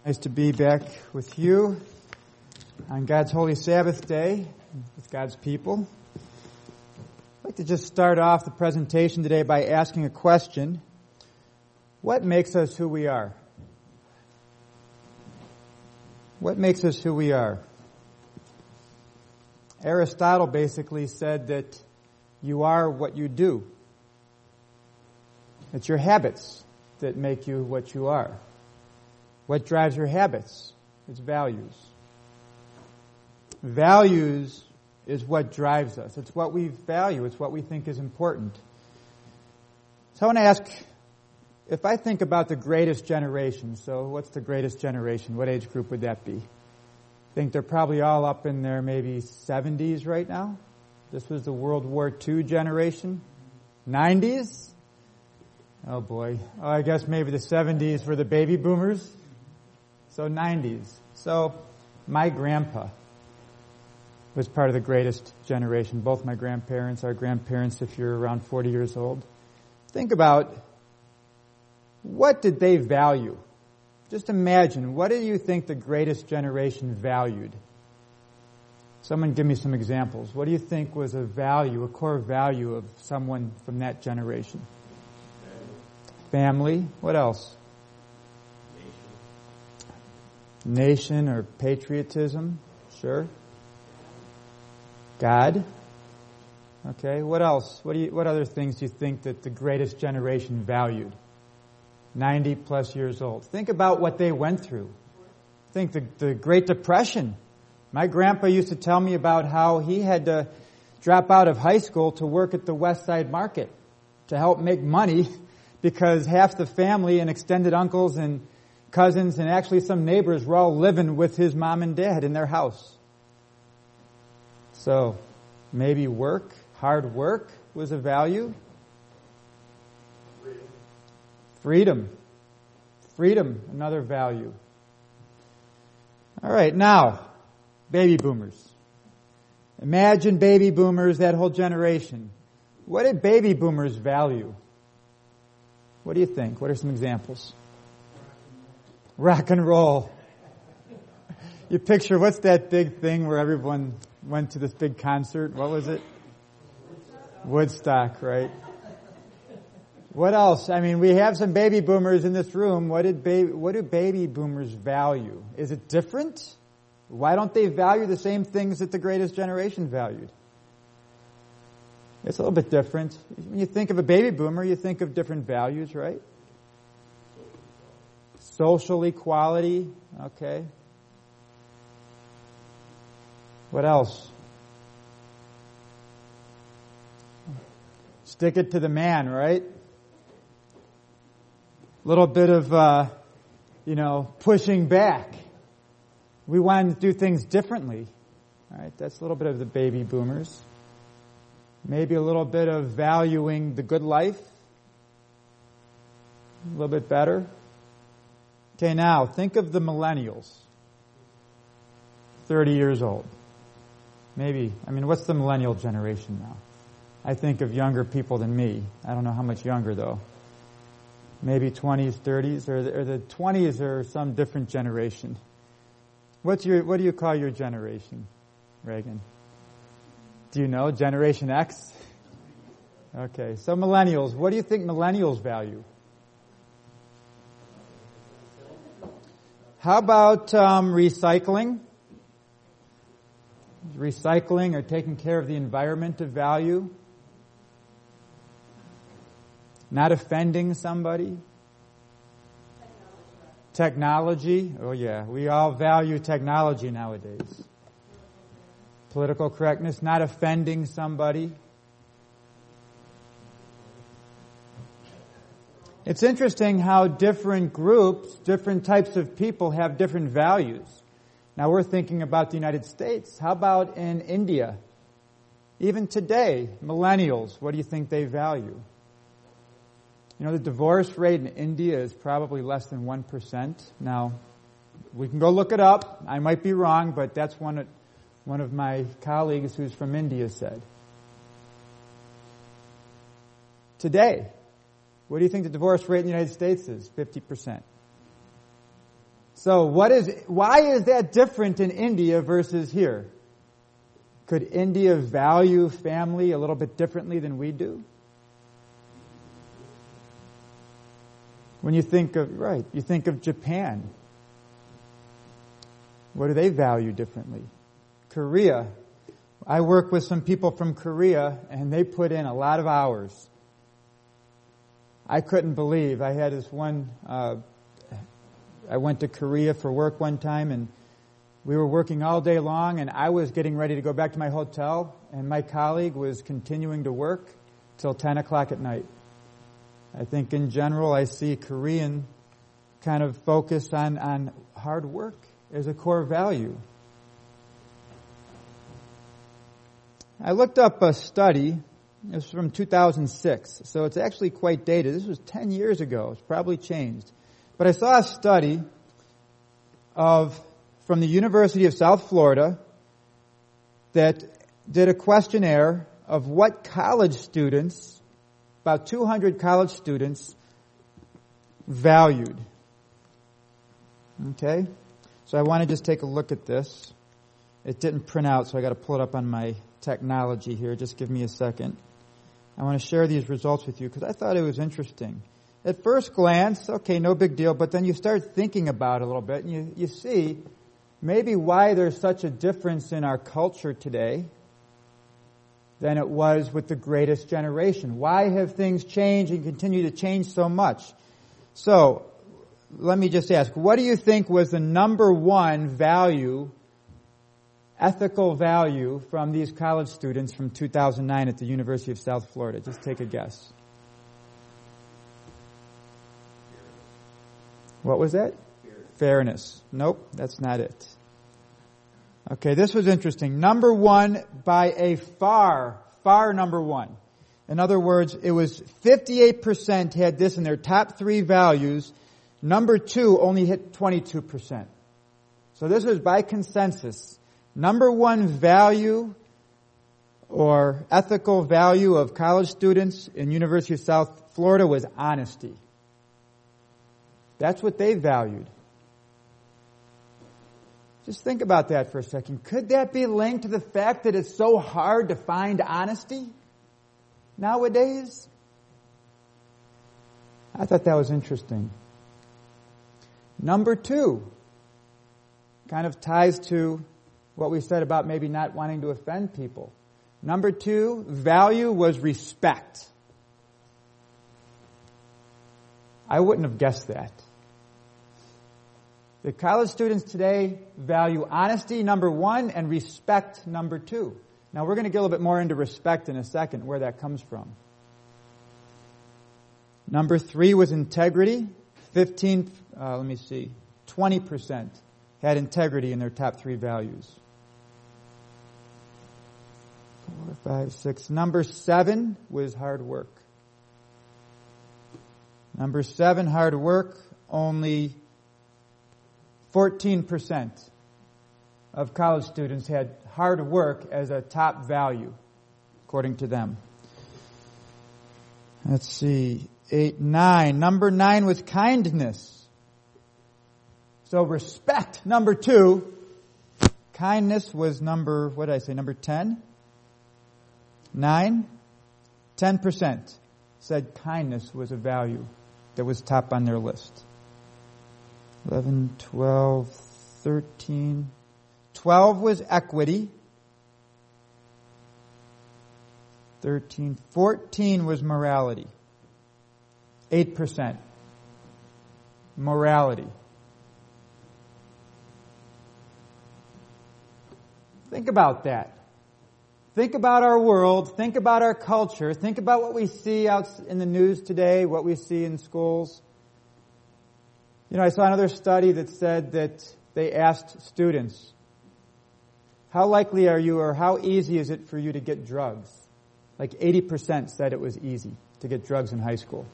Nice to be back with you on God's Holy Sabbath Day with God's people. I'd like to just start off the presentation today by asking a question. What makes us who we are? What makes us who we are? Aristotle basically said that you are what you do. It's your habits that make you what you are. What drives your habits? It's values. Values is what drives us. It's what we value. It's what we think is important. So I want to ask, if I think about the greatest generation, so what's the greatest generation? What age group would that be? I think they're probably all up in their maybe 70s right now. This was the World War II generation. 90s? Oh boy. Oh, I guess maybe the 70s were the baby boomers. So 90s. So my grandpa was part of the greatest generation. Both my grandparents, our grandparents, if you're around 40 years old. Think about, what did they value? Just imagine, what do you think the greatest generation valued? Someone give me some examples. What do you think was a value, a core value of someone from that generation? Family. What else? Nation or patriotism. Sure. God. Okay. What else? What other things do you think that the greatest generation valued? 90 plus years old. Think about what they went through. Think the Great Depression. My grandpa used to tell me about how he had to drop out of high school to work at the West Side Market to help make money because half the family and extended uncles and cousins and actually some neighbors were all living with his mom and dad in their house. So maybe work, hard work was a value. Freedom. Freedom, another value. All right, now, baby boomers. Imagine baby boomers, that whole generation. What did baby boomers value? What do you think? What are some examples? Rock and roll. You picture, what's that big thing where everyone went to this big concert? What was it? Woodstock, right? What else? I mean, we have some baby boomers in this room. What do baby boomers value? Is it different? Why don't they value the same things that the greatest generation valued? It's a little bit different. When you think of a baby boomer, you think of different values, right? Social equality, okay. What else? Stick it to the man, right? A little bit of, pushing back. We want to do things differently. All right, that's a little bit of the baby boomers. Maybe a little bit of valuing the good life. A little bit better. Okay, now, think of the millennials. 30 years old. Maybe, what's the millennial generation now? I think of younger people than me. I don't know how much younger, though. Maybe 20s, 30s, or the 20s are some different generation. What do you call your generation, Reagan? Do you know? Generation X? Okay, so millennials. What do you think millennials value? How about recycling? Recycling or taking care of the environment of value? Not offending somebody? Technology. Oh yeah, we all value technology nowadays. Political correctness, not offending somebody. It's interesting how different groups, different types of people have different values. Now we're thinking about the United States. How about in India? Even today, millennials, what do you think they value? The divorce rate in India is probably less than 1%. Now, we can go look it up. I might be wrong, but that's one of my colleagues who's from India said. Today, what do you think the divorce rate in the United States is? 50%. So why is that different in India versus here? Could India value family a little bit differently than we do? When you think of Japan. What do they value differently? Korea. I work with some people from Korea, and they put in a lot of hours. I couldn't believe. I had this one, I went to Korea for work one time, and we were working all day long, and I was getting ready to go back to my hotel, and my colleague was continuing to work till 10 o'clock at night. I think in general I see Korean kind of focus on hard work as a core value. I looked up a study. It was from 2006, so it's actually quite dated. This was 10 years ago. It's probably changed. But I saw a study from the University of South Florida that did a questionnaire of what college students, about 200 college students, valued. Okay? So I want to just take a look at this. It didn't print out, so I got to pull it up on my technology here. Just give me a second. I want to share these results with you because I thought it was interesting. At first glance, okay, no big deal, but then you start thinking about it a little bit, and you see maybe why there's such a difference in our culture today than it was with the greatest generation. Why have things changed and continue to change so much? So, let me just ask, what do you think was the number one value, ethical value, from these college students from 2009 at the University of South Florida? Just take a guess. What was that? Fairness. Nope, that's not it. Okay, this was interesting. Number one by a far number one. In other words, it was 58% had this in their top three values. Number two only hit 22%. So this was by consensus. Number one value or ethical value of college students in University of South Florida was honesty. That's what they valued. Just think about that for a second. Could that be linked to the fact that it's so hard to find honesty nowadays? I thought that was interesting. Number two kind of ties to what we said about maybe not wanting to offend people. Number two value was respect. I wouldn't have guessed that. The college students today value honesty, number one, and respect, number two. Now, we're going to get a little bit more into respect in a second, where that comes from. Number three was integrity. 20% had integrity in their top three values. 4, 5, 6. Number 7 was hard work. Number 7, hard work, only 14% of college students had hard work as a top value, according to them. Let's see. 8, 9. Number 9 was kindness. So respect, number 2. Kindness was number 10? 9? 10% said kindness was a value that was top on their list. 11, 12, 13. 12 was equity. 13. 14 was morality. 8%. Morality. Think about that. Think about our world. Think about our culture. Think about what we see out in the news today, what we see in schools. You know, I saw another study that said that they asked students, how likely are you or how easy is it for you to get drugs? Like 80% said it was easy to get drugs in high school.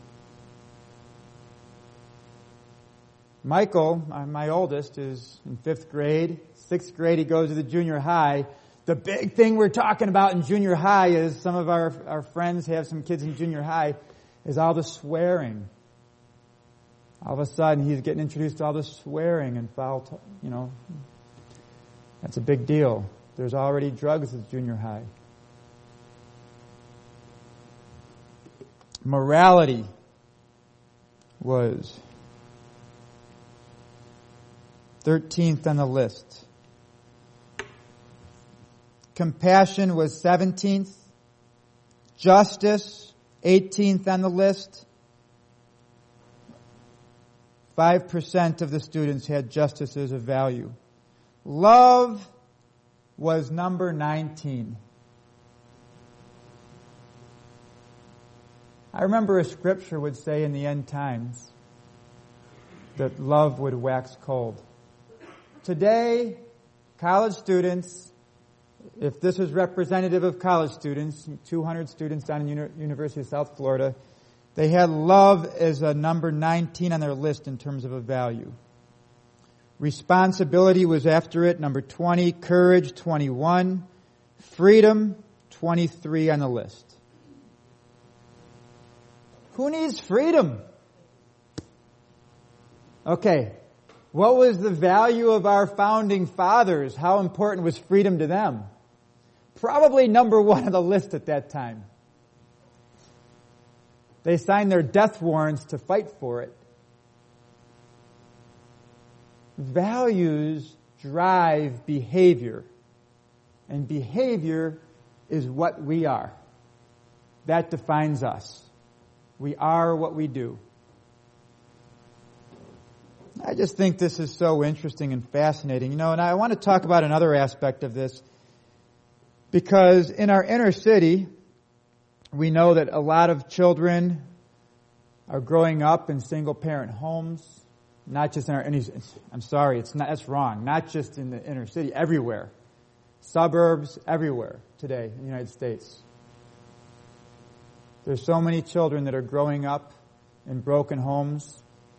Michael, my oldest, is in 5th grade. 6th grade, he goes to the junior high. The big thing we're talking about in junior high is, some of our friends have some kids in junior high, is all the swearing. All of a sudden, he's getting introduced to all this swearing and foul, that's a big deal. There's already drugs at junior high. Morality was 13th on the list. Compassion was 17th. Justice, 18th on the list. 5% of the students had justice as a value. Love was number 19. I remember a scripture would say in the end times that love would wax cold. Today, college students, if this is representative of college students, 200 students down in University of South Florida, they had love as a number 19 on their list in terms of a value. Responsibility was after it, number 20. Courage, 21. Freedom, 23 on the list. Who needs freedom? Okay, what was the value of our founding fathers? How important was freedom to them? Probably number one on the list at that time. They signed their death warrants to fight for it. Values drive behavior, and behavior is what we are. That defines us. We are what we do. I just think this is so interesting and fascinating. And I want to talk about another aspect of this, because in our inner city, we know that a lot of children are growing up in single-parent homes, not just in our inner city. I'm sorry, that's wrong. Not just in the inner city, everywhere. Suburbs, everywhere today in the United States. There's so many children that are growing up in broken homes.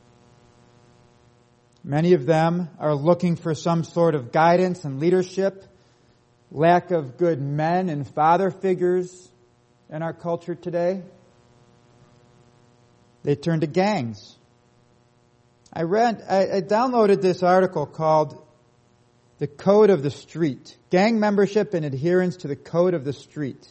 Many of them are looking for some sort of guidance and leadership. Lack of good men and father figures in our culture today. They turn to gangs. I downloaded this article called The Code of the Street. Gang membership and adherence to the Code of the Street.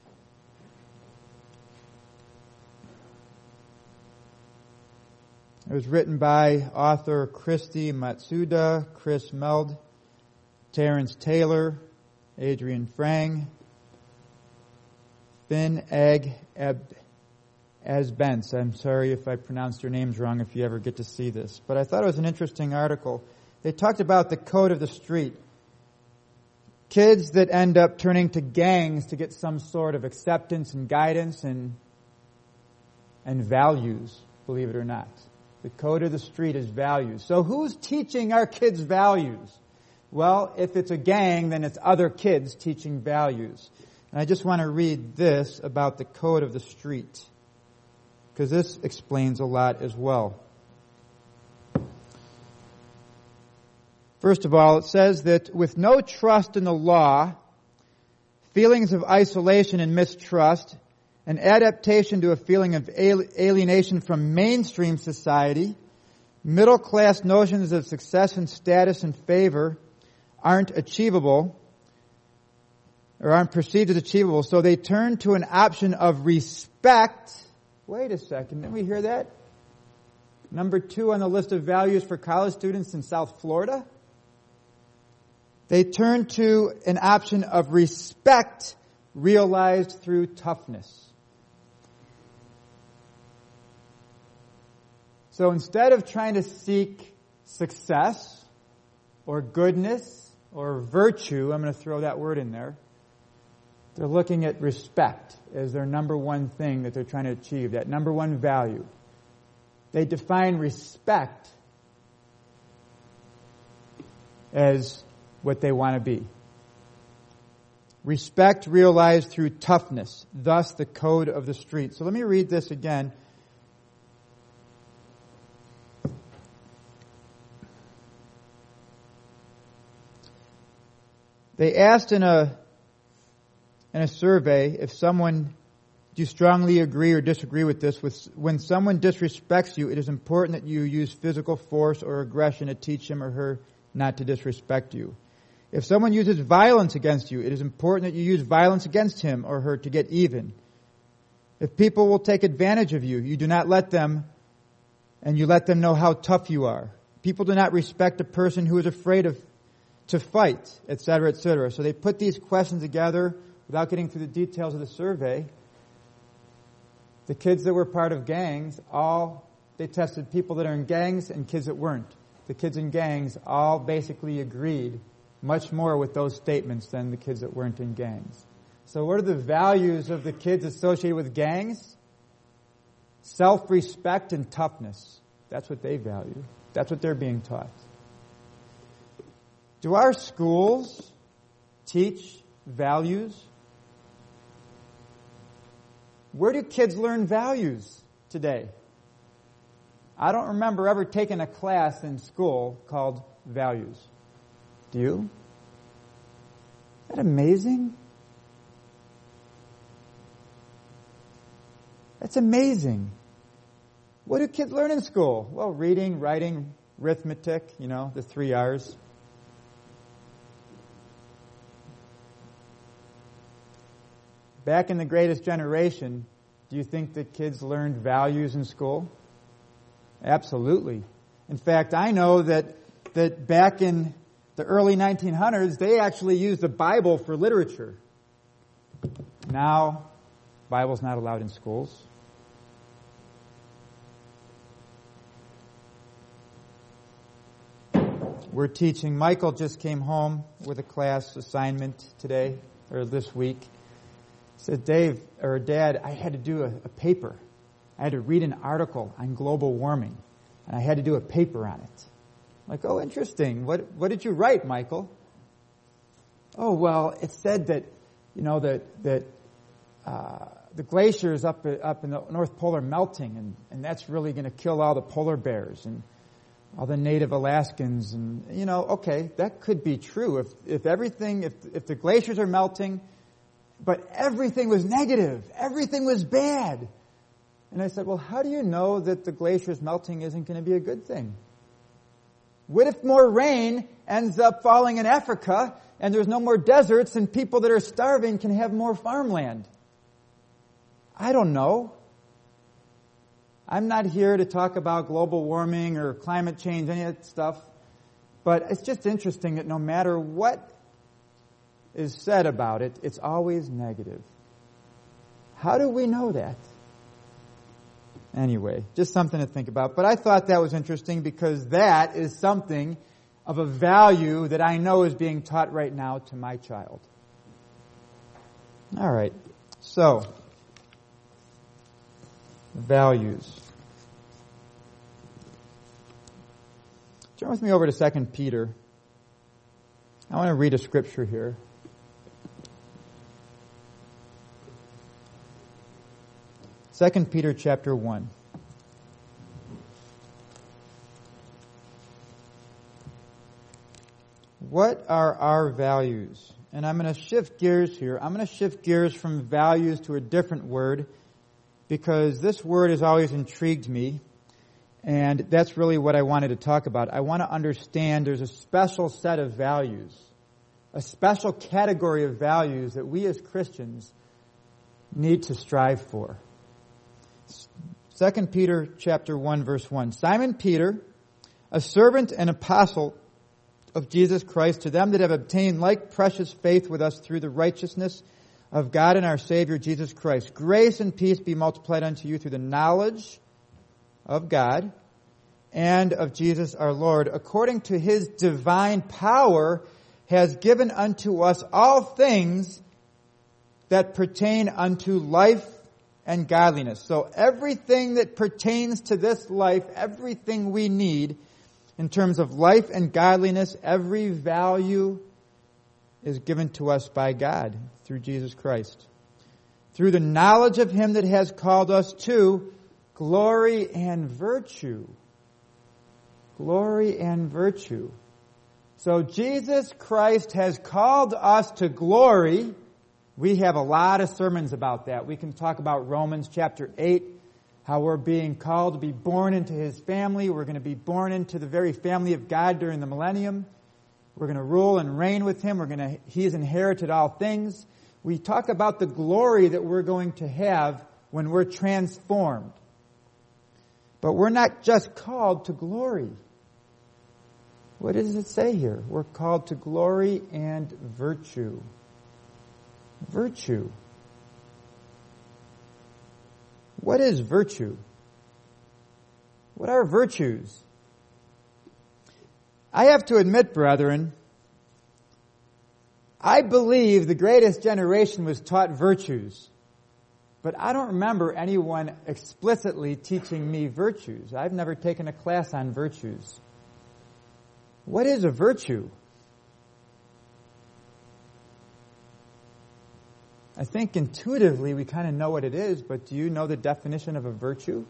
It was written by author Christy Matsuda, Chris Meld, Terrence Taylor, Adrian Frang, Finn Ag Asbence. I'm sorry if I pronounced your names wrong if you ever get to see this. But I thought it was an interesting article. They talked about the code of the street. Kids that end up turning to gangs to get some sort of acceptance and guidance and values, believe it or not. The code of the street is values. So who's teaching our kids values? Well, if it's a gang, then it's other kids teaching values. And I just want to read this about the code of the street, because this explains a lot as well. First of all, it says that with no trust in the law, feelings of isolation and mistrust, an adaptation to a feeling of alienation from mainstream society, middle-class notions of success and status and favor aren't achievable, or aren't perceived as achievable, so they turn to an option of respect. Wait a second, didn't we hear that? Number 2 on the list of values for college students in South Florida. They turn to an option of respect realized through toughness. So instead of trying to seek success or goodness or virtue, I'm going to throw that word in there, they're looking at respect as their number one thing that they're trying to achieve, that number one value. They define respect as what they want to be. Respect realized through toughness, thus the code of the street. So let me read this again. They asked in a survey if someone Do you strongly agree or disagree with this? When someone disrespects you, it is important that you use physical force or aggression to teach him or her not to disrespect you. If someone uses violence against you, it is important that you use violence against him or her to get even. If people will take advantage of you, you do not let them, and you let them know how tough you are. People do not respect a person who is afraid to fight, etc., etc. So they put these questions together without getting through the details of the survey. The kids that were part of gangs, they tested people that are in gangs and kids that weren't. The kids in gangs all basically agreed much more with those statements than the kids that weren't in gangs. So what are the values of the kids associated with gangs? Self-respect and toughness. That's what they value. That's what they're being taught. Do our schools teach values? Where do kids learn values today? I don't remember ever taking a class in school called values. Do you? Isn't that amazing? That's amazing. What do kids learn in school? Well, reading, writing, arithmetic, the 3 R's. Back in the Greatest Generation, do you think that kids learned values in school? Absolutely. In fact, I know that back in the early 1900s, they actually used the Bible for literature. Now, Bible's not allowed in schools. We're teaching. Michael just came home with a class assignment today, or this week. Said, Dad, I had to do a paper. I had to read an article on global warming, and I had to do a paper on it. I'm like, oh, interesting. What did you write, Michael? Oh, well, it said that, that the glaciers up in the North Pole are melting, and that's really going to kill all the polar bears and all the native Alaskans. And, okay, that could be true. If the glaciers are melting, but everything was negative. Everything was bad. And I said, well, how do you know that the glaciers melting isn't going to be a good thing? What if more rain ends up falling in Africa and there's no more deserts and people that are starving can have more farmland? I don't know. I'm not here to talk about global warming or climate change, any of that stuff. But it's just interesting that no matter what is said about it, it's always negative. How do we know that? Anyway, just something to think about. But I thought that was interesting because that is something of a value that I know is being taught right now to my child. All right. So, values. Turn with me over to 2 Peter. I want to read a scripture here. 2 Peter chapter 1. What are our values? And I'm going to shift gears here. I'm going to shift gears from values to a different word because this word has always intrigued me. And that's really what I wanted to talk about. I want to understand there's a special set of values, a special category of values that we as Christians need to strive for. 2 Peter chapter 1 verse 1. Simon Peter, a servant and apostle of Jesus Christ, to them that have obtained like precious faith with us through the righteousness of God and our Savior Jesus Christ. Grace and peace be multiplied unto you through the knowledge of God and of Jesus our Lord, according to His divine power, has given unto us all things that pertain unto life and godliness. So everything that pertains to this life, everything we need in terms of life and godliness, every value is given to us by God through Jesus Christ. Through the knowledge of Him that has called us to glory and virtue. Glory and virtue. So Jesus Christ has called us to glory, We have a lot of sermons about that. We can talk about Romans chapter 8, how we're being called to be born into His family. We're going to be born into the very family of God during the millennium. We're going to rule and reign with Him. He has inherited all things. We talk about the glory that we're going to have when we're transformed. But we're not just called to glory. What does it say here? We're called to glory and virtue. Virtue. What is virtue? What are virtues? I have to admit, brethren, I believe the greatest generation was taught virtues, but I don't remember anyone explicitly teaching me virtues. I've never taken a class on virtues. What is a virtue? I think intuitively we kind of know what it is, but do you know the definition of a virtue?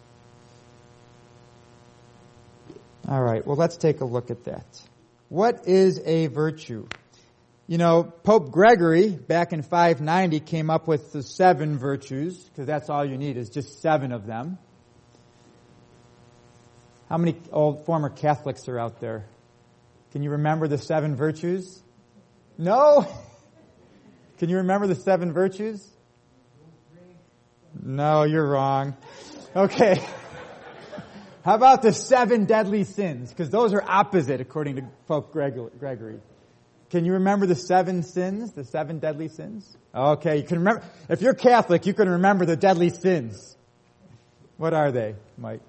All right, well, let's take a look at that. What is a virtue? You know, Pope Gregory, back in 590, came up with the 7 virtues, because that's all you need is just 7 of them. How many old former Catholics are out there? Can you remember the 7 virtues? No? Can you remember the 7 virtues? No, you're wrong. Okay. How about the 7 deadly sins? Because those are opposite according to Pope Gregory. Can you remember the 7 sins, the 7 deadly sins? Okay, you can remember. If you're Catholic, you can remember the deadly sins. What are they, Mike?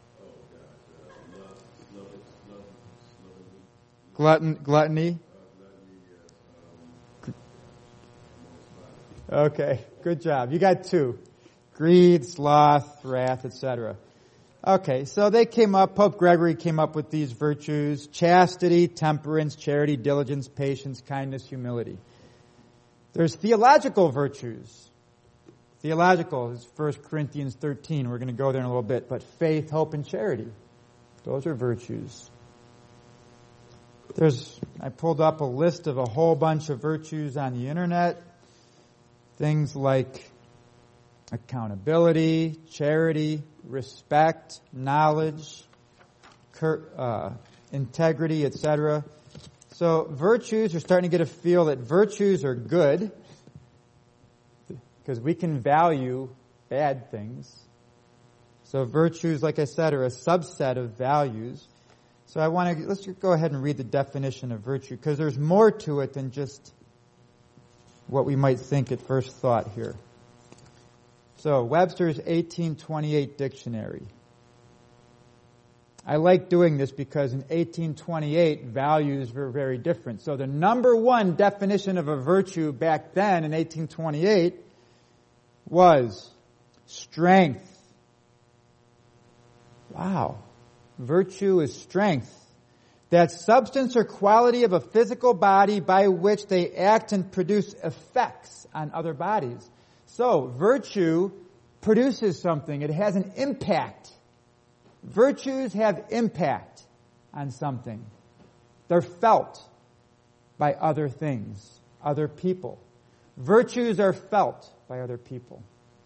Gluttony. Okay, good job. You got 2. Greed, sloth, wrath, etc. Okay, so Pope Gregory came up with these virtues: chastity, temperance, charity, diligence, patience, kindness, humility. There's theological virtues. Theological is 1 Corinthians 13. We're going to go there in a little bit. But faith, hope, and charity. Those are virtues. I pulled up a list of a whole bunch of virtues on the internet. Things like accountability, charity, respect, knowledge, integrity, etc. So virtues, you're starting to get a feel that virtues are good because we can value bad things. So virtues, like I said, are a subset of values. So let's go ahead and read the definition of virtue, because there's more to it than just what we might think at first thought here. So, Webster's 1828 dictionary. I like doing this because in 1828, values were very different. So the number 1 definition of a virtue back then in 1828 was strength. Wow. Virtue is strength. That substance or quality of a physical body by which they act and produce effects on other bodies. So, virtue produces something. It has an impact. Virtues have impact on something. They're felt by other things, other people. Virtues are felt by other people.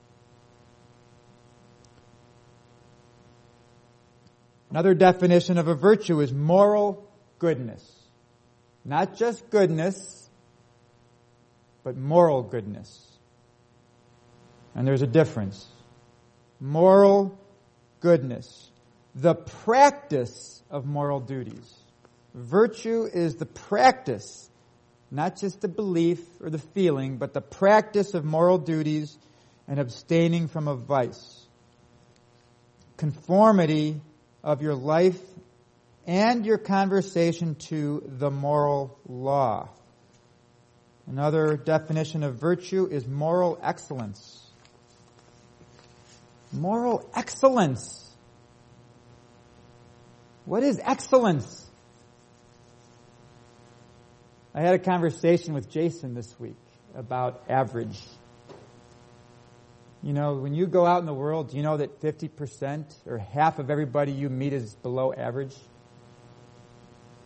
Another definition of a virtue is moral goodness. Not just goodness, but moral goodness. And there's a difference. Moral goodness. The practice of moral duties. Virtue is the practice, not just the belief or the feeling, but the practice of moral duties and abstaining from a vice. Conformity of your life and your conversation to the moral law. Another definition of virtue is moral excellence. Moral excellence. What is excellence? I had a conversation with Jason this week about average. You know, when you go out in the world, do you know that 50% or half of everybody you meet is below average?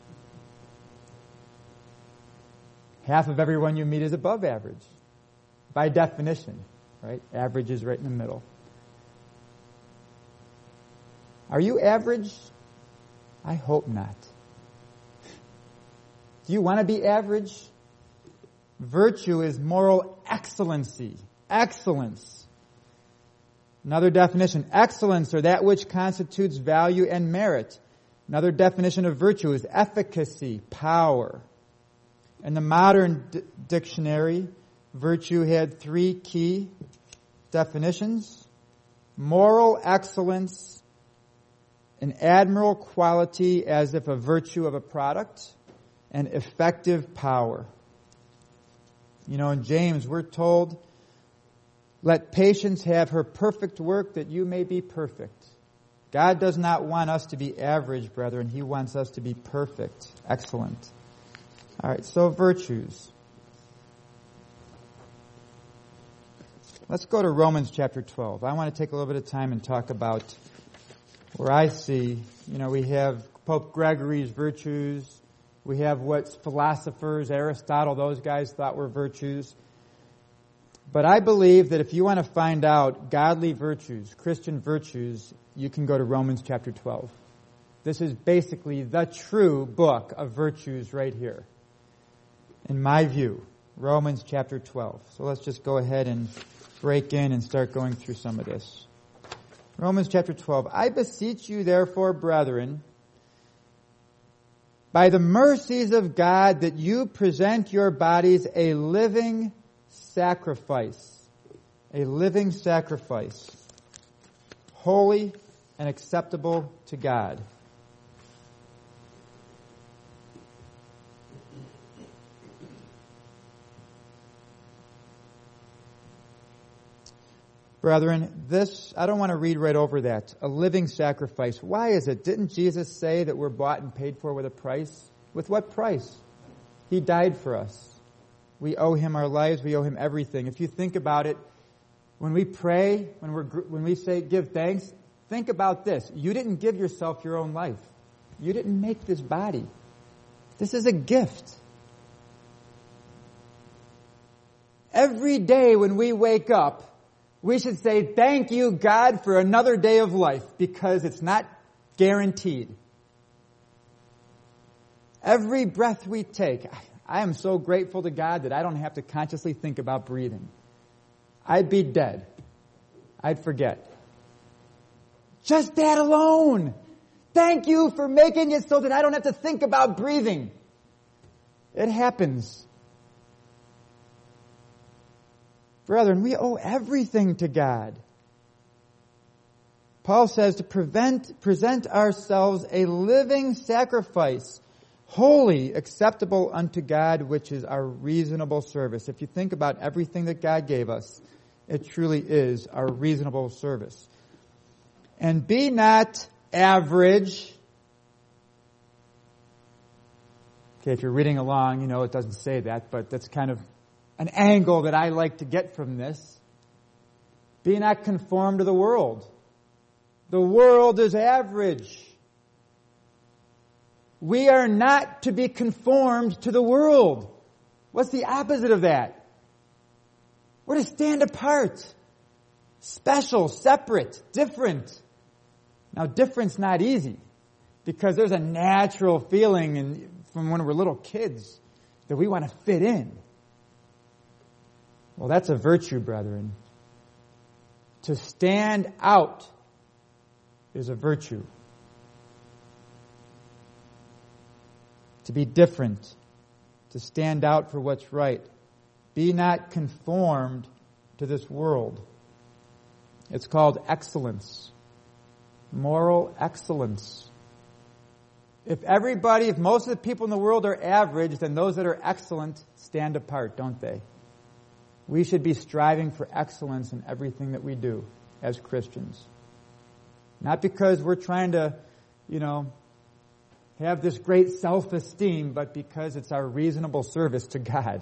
Half of everyone you meet is above average. by definition, right? Average is right in the middle. Are you average? I hope not. Do you want to be average? Virtue is moral excellency. Excellence. Another definition, excellence, or that which constitutes value and merit. Another definition of virtue is efficacy, power. In the modern dictionary, virtue had 3 key definitions. Moral excellence, an admirable quality as if a virtue of a product, and effective power. You know, in James, we're told, let patience have her perfect work that you may be perfect. God does not want us to be average, brethren. He wants us to be perfect. Excellent. All right, so virtues. Let's go to Romans chapter 12. I want to take a little bit of time and talk about where I see, we have Pope Gregory's virtues. We have what philosophers, Aristotle, those guys thought were virtues. But I believe that if you want to find out godly virtues, Christian virtues, you can go to Romans chapter 12. This is basically the true book of virtues right here. In my view, Romans chapter 12. So let's just go ahead and break in and start going through some of this. Romans chapter 12. I beseech you therefore, brethren, by the mercies of God, that you present your bodies a living sacrifice. A living sacrifice. Holy and acceptable to God. Brethren, this, I don't want to read right over that. A living sacrifice. Why is it? Didn't Jesus say that we're bought and paid for with a price? With what price? He died for us. We owe Him our lives. We owe Him everything. If you think about it, when we pray, when we say give thanks, think about this. You didn't give yourself your own life. You didn't make this body. This is a gift. Every day when we wake up, we should say, thank you, God, for another day of life, because it's not guaranteed. Every breath we take, I am so grateful to God that I don't have to consciously think about breathing. I'd be dead. I'd forget. Just that alone. Thank you for making it so that I don't have to think about breathing. It happens. Brethren, we owe everything to God. Paul says to present ourselves a living sacrifice, holy, acceptable unto God, which is our reasonable service. If you think about everything that God gave us, it truly is our reasonable service. And be not average. Okay, if you're reading along, it doesn't say that, but that's kind of an angle that I like to get from this. Be not conformed to the world. The world is average. We are not to be conformed to the world. What's the opposite of that? We're to stand apart. Special, separate, different. Now, different's not easy, because there's a natural feeling from when we're little kids that we want to fit in. Well, that's a virtue, brethren. To stand out is a virtue. To be different. To stand out for what's right. Be not conformed to this world. It's called excellence. Moral excellence. If most of the people in the world are average, then those that are excellent stand apart, don't they? We should be striving for excellence in everything that we do as Christians. Not because we're trying to, have this great self-esteem, but because it's our reasonable service to God.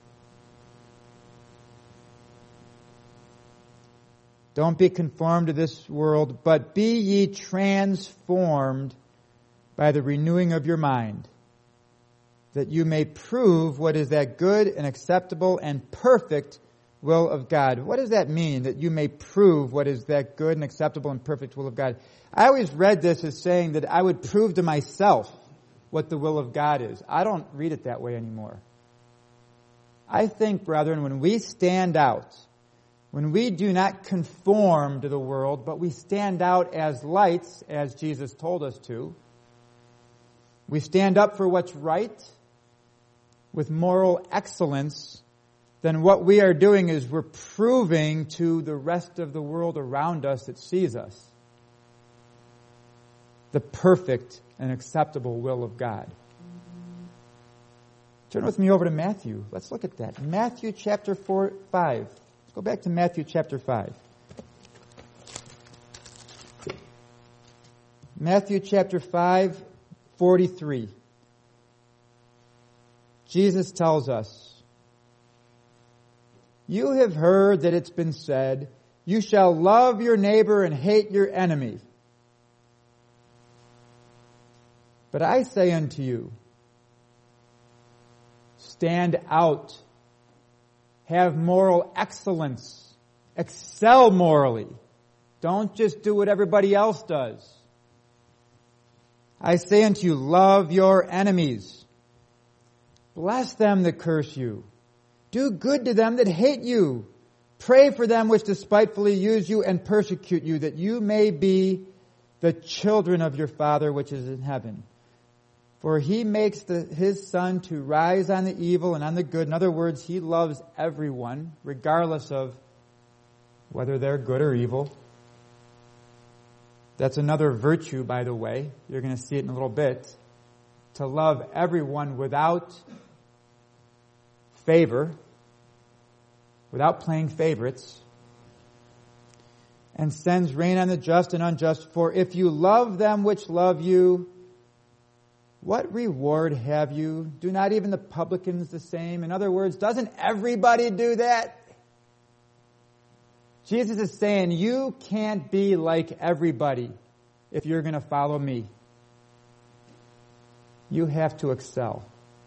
Don't be conformed to this world, but be ye transformed by the renewing of your mind, that you may prove what is that good and acceptable and perfect will of God. What does that mean, that you may prove what is that good and acceptable and perfect will of God? I always read this as saying that I would prove to myself what the will of God is. I don't read it that way anymore. I think, brethren, when we stand out, when we do not conform to the world, but we stand out as lights, as Jesus told us to, we stand up for what's right with moral excellence, then what we are doing is we're proving to the rest of the world around us that sees us the perfect and acceptable will of God. Turn with me over to Matthew. Let's look at that. Matthew chapter 5. Let's go back to Matthew chapter 5. Matthew chapter 5, 43. Jesus tells us, "You have heard that it's been said, 'You shall love your neighbor and hate your enemy.' But I say unto you, stand out, have moral excellence, excel morally. Don't just do what everybody else does. I say unto you, love your enemies. Bless them that curse you. Do good to them that hate you. Pray for them which despitefully use you and persecute you, that you may be the children of your Father which is in heaven. For he makes his sun to rise on the evil and on the good.'" In other words, he loves everyone, regardless of whether they're good or evil. That's another virtue, by the way. You're going to see it in a little bit. To love everyone without favor, without playing favorites. "And sends rain on the just and unjust. For if you love them which love you, what reward have you? Do not even the publicans the same?" In other words, doesn't everybody do that? Jesus is saying you can't be like everybody if you're going to follow me. You have to excel.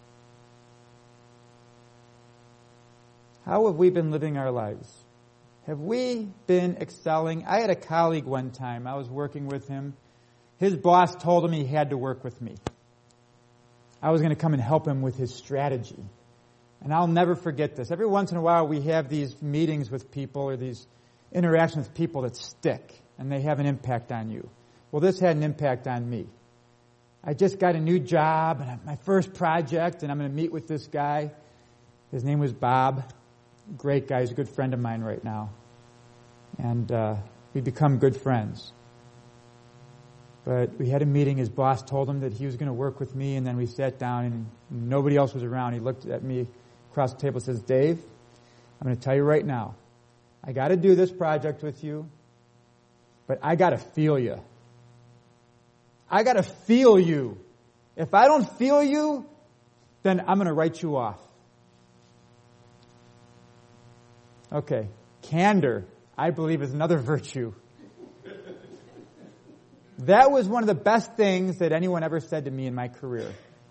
How have we been living our lives? Have we been excelling? I had a colleague one time. I was working with him. His boss told him he had to work with me. I was going to come and help him with his strategy. And I'll never forget this. Every once in a while we have these meetings with people or these interactions with people that stick and they have an impact on you. Well, this had an impact on me. I just got a new job and my first project, and I'm going to meet with this guy. His name was Bob. Great guy. He's a good friend of mine right now. And we become good friends. But we had a meeting. His boss told him that he was going to work with me, and then we sat down, and nobody else was around. He looked at me across the table and says, "Dave, I'm going to tell you right now, I got to do this project with you, but I got to feel you. I got to feel you. If I don't feel you, then I'm going to write you off." Okay, candor, I believe, is another virtue. That was one of the best things that anyone ever said to me in my career.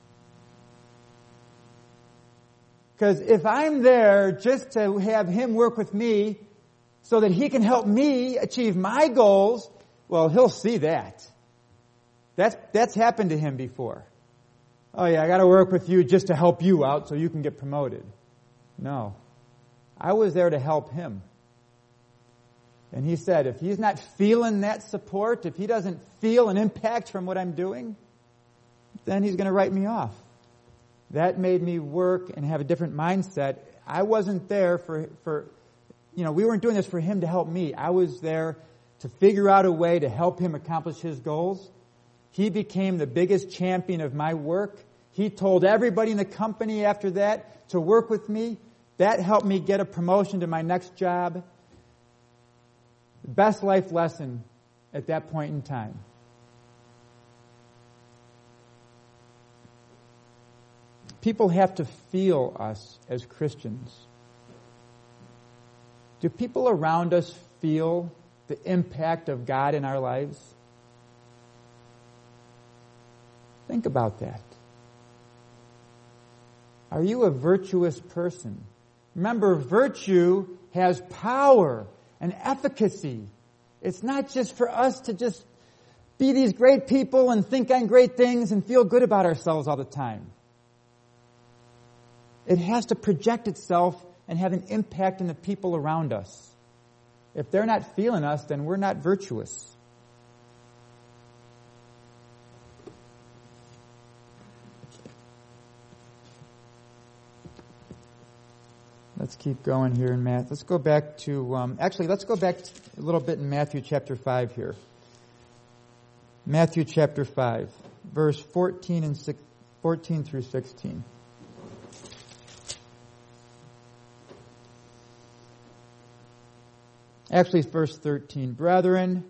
Because if I'm there just to have him work with me so that he can help me achieve my goals, well, he'll see that. That's happened to him before. "Oh yeah, I got to work with you just to help you out so you can get promoted." No. I was there to help him. And he said, if he's not feeling that support, if he doesn't feel an impact from what I'm doing, then he's going to write me off. That made me work and have a different mindset. I wasn't there for we weren't doing this for him to help me. I was there to figure out a way to help him accomplish his goals. He became the biggest champion of my work. He told everybody in the company after that to work with me. That helped me get a promotion to my next job. The best life lesson at that point in time. People have to feel us as Christians. Do people around us feel the impact of God in our lives? Think about that. Are you a virtuous person? Remember, virtue has power and efficacy. It's not just for us to just be these great people and think on great things and feel good about ourselves all the time. It has to project itself and have an impact on the people around us. If they're not feeling us, then we're not virtuous. Let's keep going here in Matthew. Let's go back to, let's go back a little bit in Matthew chapter 5 here. Matthew chapter 5, verse 14 through 16. Actually, it's verse 13. Brethren,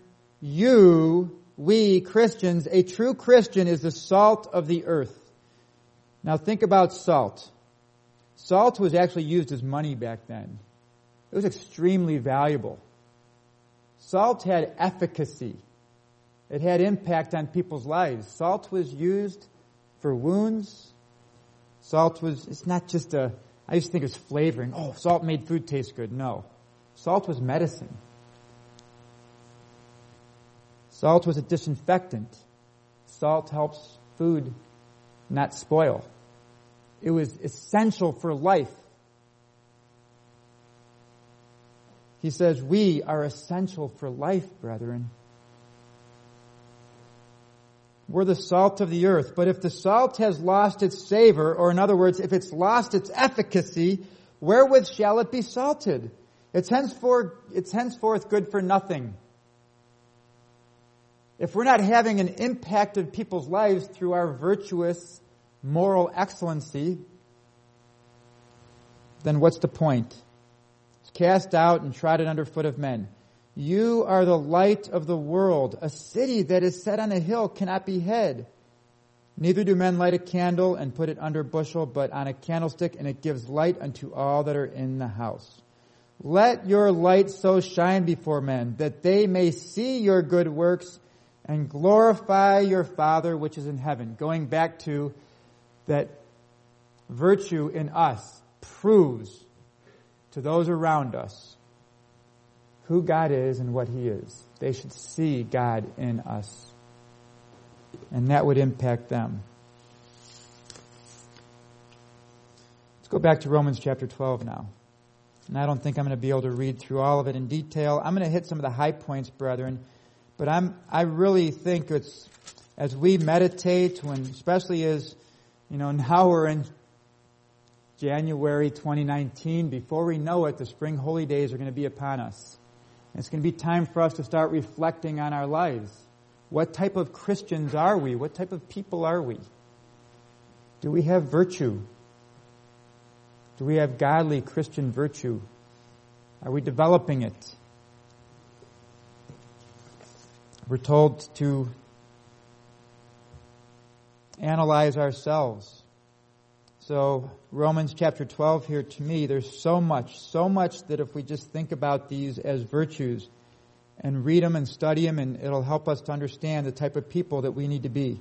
we Christians, a true Christian is the salt of the earth. Now think about salt. Salt was actually used as money back then. It was extremely valuable. Salt had efficacy. It had impact on people's lives. Salt was used for wounds. It's not just I used to think it was flavoring. Oh, salt made food taste good. No. Salt was medicine. Salt was a disinfectant. Salt helps food not spoil. It was essential for life. He says, we are essential for life, brethren. We're the salt of the earth. But if the salt has lost its savor, or in other words, if it's lost its efficacy, wherewith shall it be salted? It's henceforth good for nothing. If we're not having an impact on people's lives through our virtuous moral excellency, then what's the point? It's cast out and trodden under foot of men. You are the light of the world. A city that is set on a hill cannot be hid. Neither do men light a candle and put it under a bushel, but on a candlestick, and it gives light unto all that are in the house. Let your light so shine before men, that they may see your good works and glorify your Father which is in heaven. Going back to that virtue in us proves to those around us who God is and what He is. They should see God in us. And that would impact them. Let's go back to Romans chapter 12 now. And I don't think I'm going to be able to read through all of it in detail. I'm going to hit some of the high points, brethren. But I really think it's, as we meditate, especially as, now we're in January 2019, before we know it, the spring holy days are going to be upon us. And it's going to be time for us to start reflecting on our lives. What type of Christians are we? What type of people are we? Do we have virtue? Do we have godly Christian virtue? Are we developing it? We're told to analyze ourselves. So Romans chapter 12 here, to me, there's so much that if we just think about these as virtues and read them and study them, and it'll help us to understand the type of people that we need to be.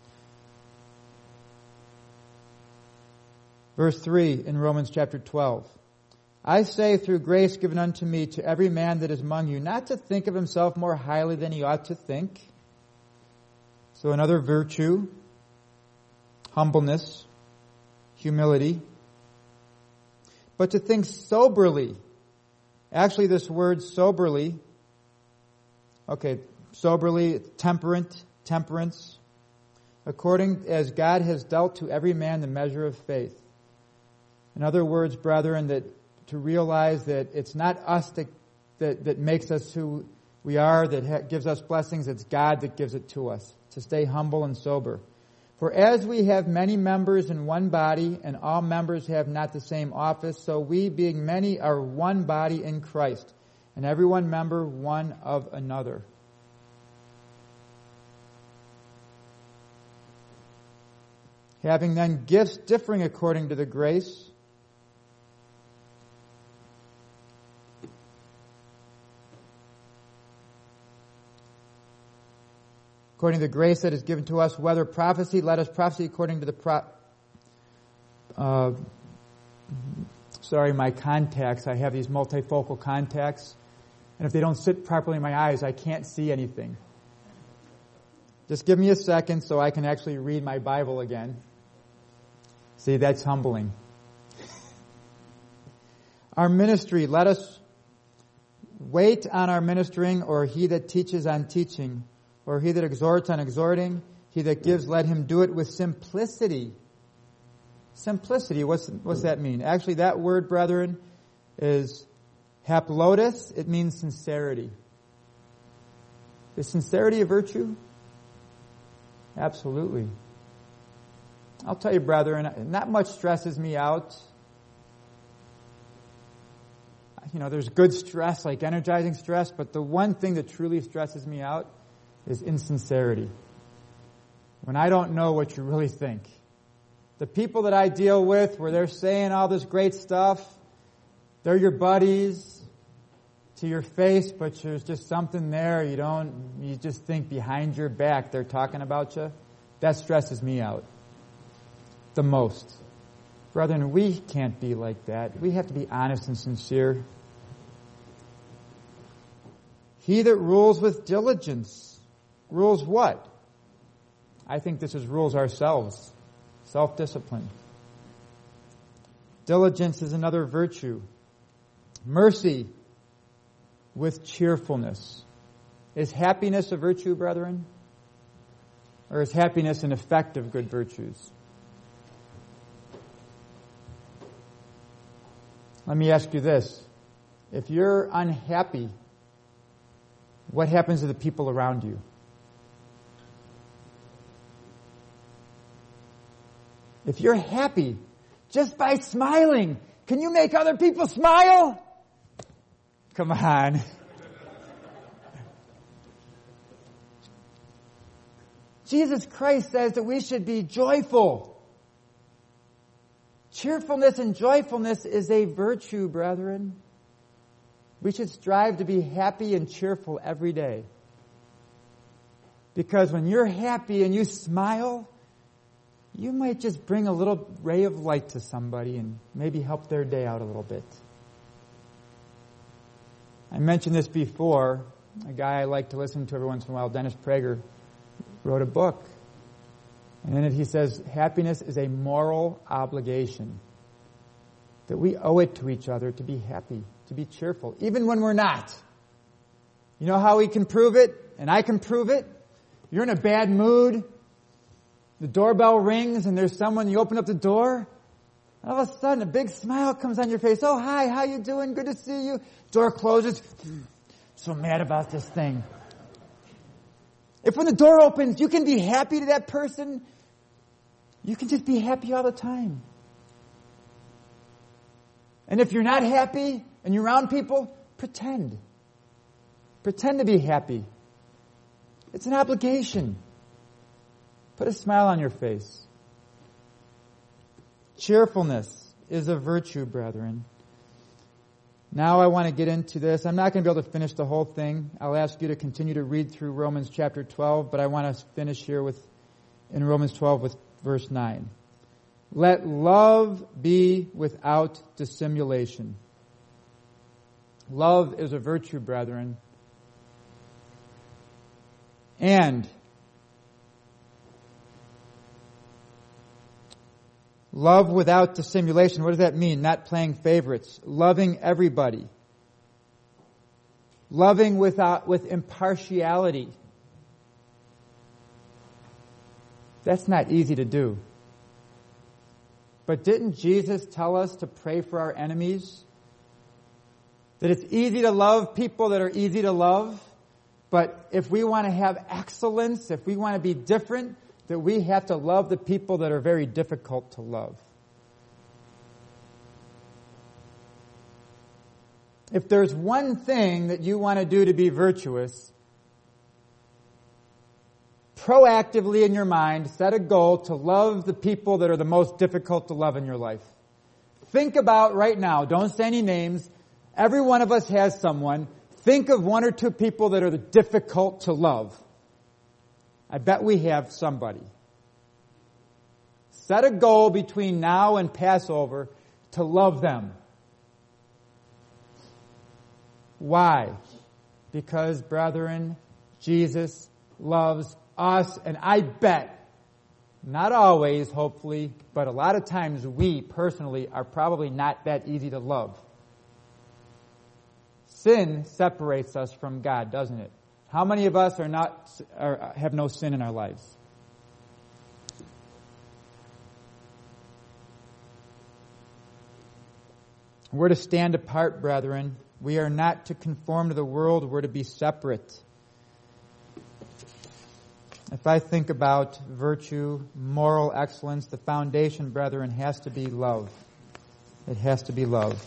Verse 3 in Romans chapter 12. I say through grace given unto me to every man that is among you, not to think of himself more highly than he ought to think. So another virtue, humbleness, humility. But to think soberly. Actually, this word soberly, soberly, temperance, according as God has dealt to every man the measure of faith. In other words, brethren, that to realize that it's not us that makes us who we are, that gives us blessings, it's God that gives it to us. To stay humble and sober. For as we have many members in one body, and all members have not the same office, so we, being many, are one body in Christ, and every one member one of another. Having then gifts differing according to the grace, according to the grace that is given to us, whether prophecy, let us prophesy according to the Sorry, my contacts, I have these multifocal contacts, and if they don't sit properly in my eyes, I can't see anything. Just give me a second so I can actually read my Bible again. See, that's humbling. Our ministry, let us wait on our ministering, or he that teaches on teaching, or he that exhorts on exhorting, he that gives, let him do it with simplicity. Simplicity, what's that mean? Actually, that word, brethren, is haplotis. It means sincerity. Is sincerity a virtue? Absolutely. I'll tell you, brethren, not much stresses me out. You know, there's good stress, like energizing stress, but the one thing that truly stresses me out is insincerity. When I don't know what you really think. The people that I deal with, where they're saying all this great stuff, they're your buddies to your face, but there's just something there you just think behind your back they're talking about you. That stresses me out the most. Brethren, we can't be like that. We have to be honest and sincere. He that rules with diligence. Rules what? I think this is rules ourselves. Self-discipline. Diligence is another virtue. Mercy with cheerfulness. Is happiness a virtue, brethren? Or is happiness an effect of good virtues? Let me ask you this. If you're unhappy, what happens to the people around you? If you're happy, just by smiling, can you make other people smile? Come on. Jesus Christ says that we should be joyful. Cheerfulness and joyfulness is a virtue, brethren. We should strive to be happy and cheerful every day. Because when you're happy and you smile, you might just bring a little ray of light to somebody and maybe help their day out a little bit. I mentioned this before. A guy I like to listen to every once in a while, Dennis Prager, wrote a book. And in it he says, happiness is a moral obligation. That we owe it to each other to be happy, to be cheerful, even when we're not. You know how we can prove it? And I can prove it? You're in a bad mood. The doorbell rings and there's someone, you open up the door. And all of a sudden a big smile comes on your face. Oh, hi, how you doing? Good to see you. Door closes. So mad about this thing. If when the door opens, you can be happy to that person, you can just be happy all the time. And if you're not happy and you're around people, pretend. Pretend to be happy. It's an obligation. Put a smile on your face. Cheerfulness is a virtue, brethren. Now I want to get into this. I'm not going to be able to finish the whole thing. I'll ask you to continue to read through Romans chapter 12, but I want to finish here in Romans 12 with verse 9. Let love be without dissimulation. Love is a virtue, brethren. And love without dissimulation. What does that mean? Not playing favorites. Loving everybody. Loving with impartiality. That's not easy to do. But didn't Jesus tell us to pray for our enemies? That it's easy to love people that are easy to love. But if we want to have excellence, if we want to be different, that we have to love the people that are very difficult to love. If there's one thing that you want to do to be virtuous, proactively in your mind, set a goal to love the people that are the most difficult to love in your life. Think about right now, don't say any names, every one of us has someone. Think of one or two people that are difficult to love. I bet we have somebody. Set a goal between now and Passover to love them. Why? Because, brethren, Jesus loves us, and I bet, not always, hopefully, but a lot of times we personally are probably not that easy to love. Sin separates us from God, doesn't it? How many of us have no sin in our lives? We're to stand apart, brethren. We are not to conform to the world. We're to be separate. If I think about virtue, moral excellence, the foundation, brethren, has to be love. It has to be love.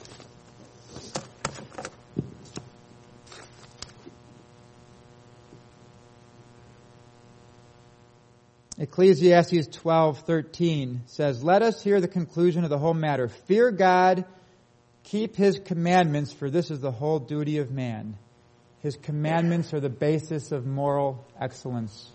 Ecclesiastes 12:13 says, "Let us hear the conclusion of the whole matter. Fear God, keep His commandments, for this is the whole duty of man." His commandments are the basis of moral excellence.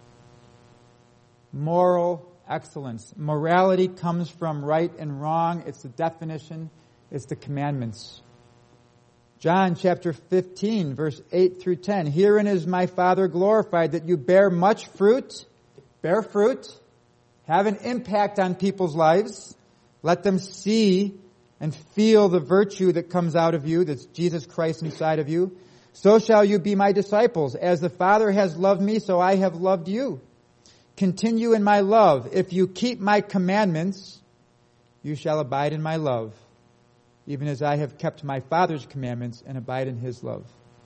Moral excellence. Morality comes from right and wrong. It's the definition. It's the commandments. John chapter 15, verse 8 through 10. "Herein is my Father glorified, that you bear much fruit." Bear fruit. Have an impact on people's lives. Let them see and feel the virtue that comes out of you, that's Jesus Christ inside of you. "So shall you be my disciples. As the Father has loved me, so I have loved you. Continue in my love. If you keep my commandments, you shall abide in my love, even as I have kept my Father's commandments and abide in His love."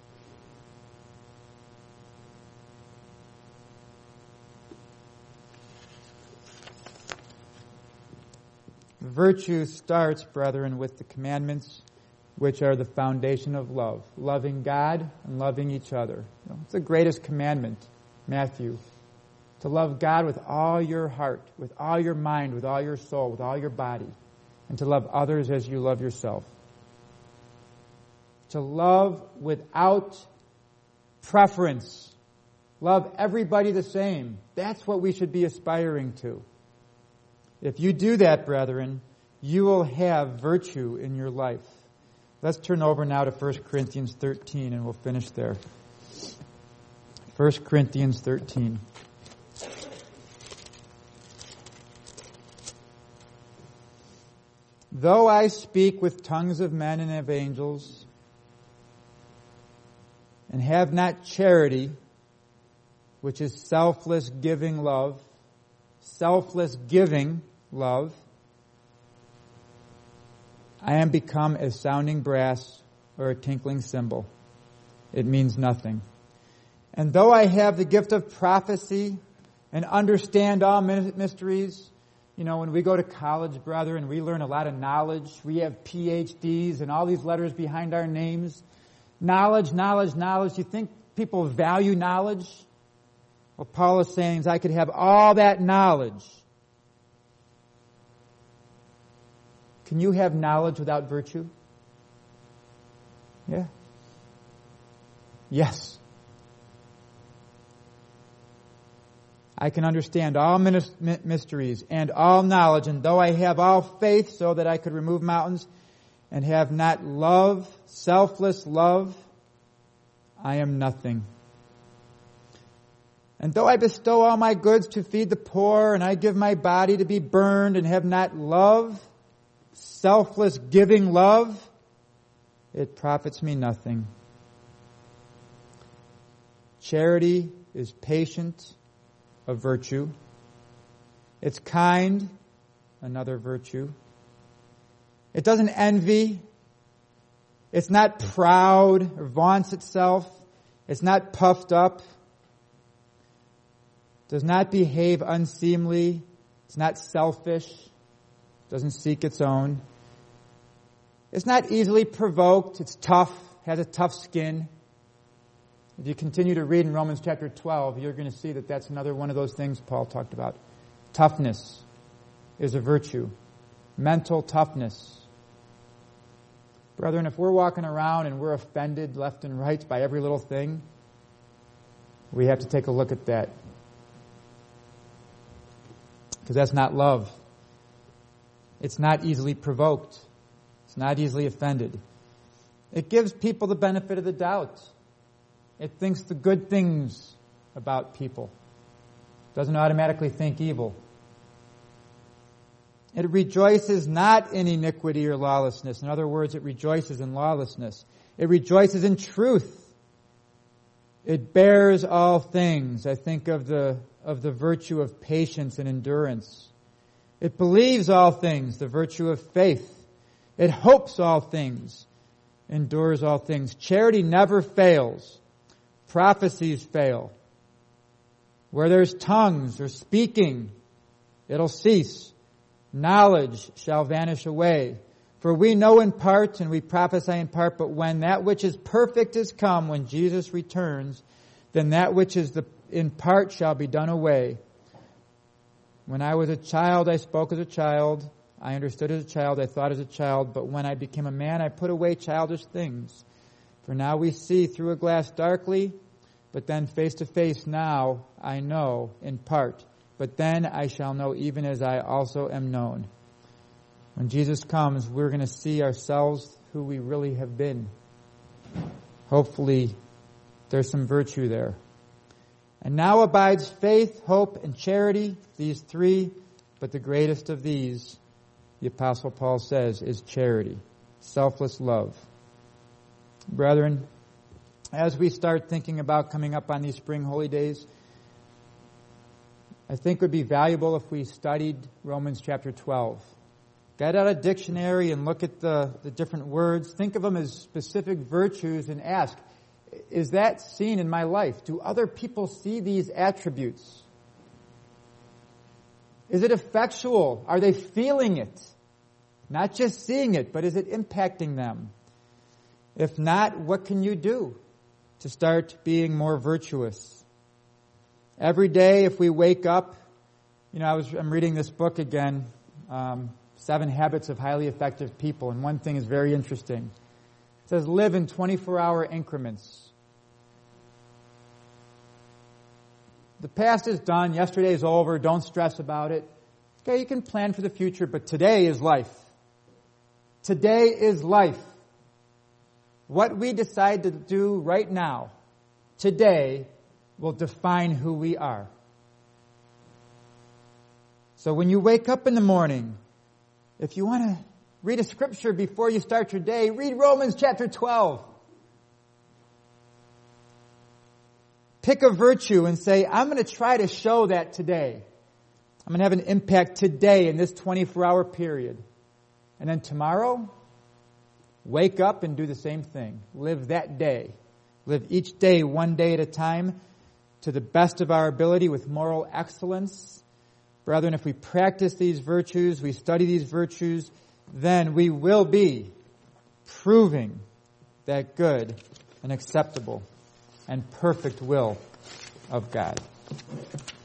Virtue starts, brethren, with the commandments, which are the foundation of love. Loving God and loving each other. It's the greatest commandment, Matthew. To love God with all your heart, with all your mind, with all your soul, with all your body. And to love others as you love yourself. To love without preference. Love everybody the same. That's what we should be aspiring to. If you do that, brethren, you will have virtue in your life. Let's turn over now to 1 Corinthians 13 and we'll finish there. 1 Corinthians 13. "Though I speak with tongues of men and of angels, and have not charity, which is selfless giving love," selfless giving love, "I am become as sounding brass or a tinkling cymbal. It means nothing. And though I have the gift of prophecy and understand all mysteries," when we go to college, brethren, we learn a lot of knowledge. We have PhDs and all these letters behind our names. Knowledge, knowledge, knowledge. You think people value knowledge? What Paul is saying is, I could have all that knowledge. Can you have knowledge without virtue? Yeah. Yes. "I can understand all mysteries and all knowledge, and though I have all faith so that I could remove mountains, and have not love, selfless love, I am nothing. And though I bestow all my goods to feed the poor, and I give my body to be burned, and have not love, selfless giving love, it profits me nothing." Charity is patient, a virtue. It's kind, another virtue. It doesn't envy. It's not proud or vaunts itself. It's not puffed up. Does not behave unseemly. It's not selfish. Doesn't seek its own. It's not easily provoked. It's tough. Has a tough skin. If you continue to read in Romans chapter 12, you're going to see that that's another one of those things Paul talked about. Toughness is a virtue. Mental toughness. Brethren, if we're walking around and we're offended left and right by every little thing, we have to take a look at that. Because that's not love. It's not easily provoked. It's not easily offended. It gives people the benefit of the doubt. It thinks the good things about people. It doesn't automatically think evil. It rejoices not in iniquity or lawlessness. In other words, it rejoices in lawlessness. It rejoices in truth. It bears all things. I think of the virtue of patience and endurance. It believes all things, the virtue of faith. It hopes all things, endures all things. Charity never fails. Prophecies fail. Where there's tongues or speaking, it'll cease. Knowledge shall vanish away. For we know in part and we prophesy in part, but when that which is perfect is come, when Jesus returns, then that which is in part shall be done away. When I was a child, I spoke as a child. I understood as a child. I thought as a child. But when I became a man, I put away childish things. For now we see through a glass darkly, but then face to face now I know in part. But then I shall know even as I also am known. When Jesus comes, we're going to see ourselves who we really have been. Hopefully, there's some virtue there. And now abides faith, hope, and charity, these three, but the greatest of these, the Apostle Paul says, is charity, selfless love. Brethren, as we start thinking about coming up on these spring holy days, I think it would be valuable if we studied Romans chapter 12. Get out a dictionary and look at the different words. Think of them as specific virtues and ask, is that seen in my life? Do other people see these attributes? Is it effectual? Are they feeling it? Not just seeing it, but is it impacting them? If not, what can you do to start being more virtuous? Every day, if we wake up, I'm reading this book again, 7 Habits of Highly Effective People, and one thing is very interesting. It says live in 24-hour increments. The past is done. Yesterday is over. Don't stress about it. Okay, you can plan for the future, but today is life. Today is life. What we decide to do right now, today, will define who we are. So when you wake up in the morning, if you want to read a scripture before you start your day, read Romans chapter 12. Pick a virtue and say, I'm going to try to show that today. I'm going to have an impact today in this 24-hour period. And then tomorrow, wake up and do the same thing. Live that day. Live each day, one day at a time, to the best of our ability with moral excellence. Brethren, if we practice these virtues, we study these virtues, then we will be proving that good and acceptable and perfect will of God.